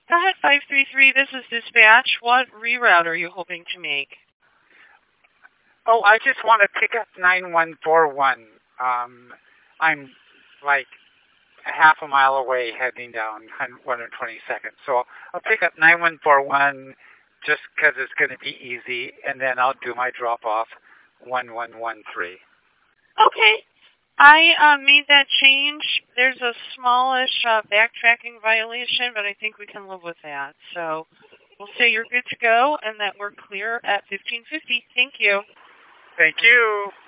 Pilot 533, this is dispatch. What reroute are you hoping to make? Oh, I just want to pick up 9141. I'm like half a mile away heading down 122nd. So I'll pick up 9141 just because it's going to be easy, and then I'll do my drop off 1113. Okay. I made that change. There's a smallish backtracking violation, but I think we can live with that. So we'll say you're good to go and that we're clear at 1550. Thank you. Thank you.